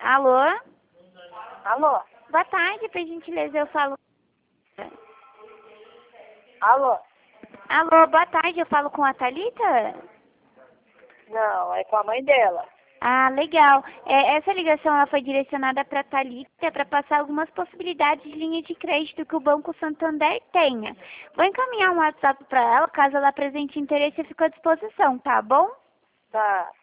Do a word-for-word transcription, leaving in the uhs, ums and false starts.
Alô? Alô? Boa tarde, por gentileza, eu falo... Alô? Alô, boa tarde, eu falo com a Thalita? Não, é com a mãe dela. Ah, legal. É, essa ligação ela foi direcionada para a Thalita para passar algumas possibilidades de linha de crédito que o Banco Santander tenha. Vou encaminhar um WhatsApp para ela, caso ela apresente interesse, eu fico à disposição, tá bom? Tá.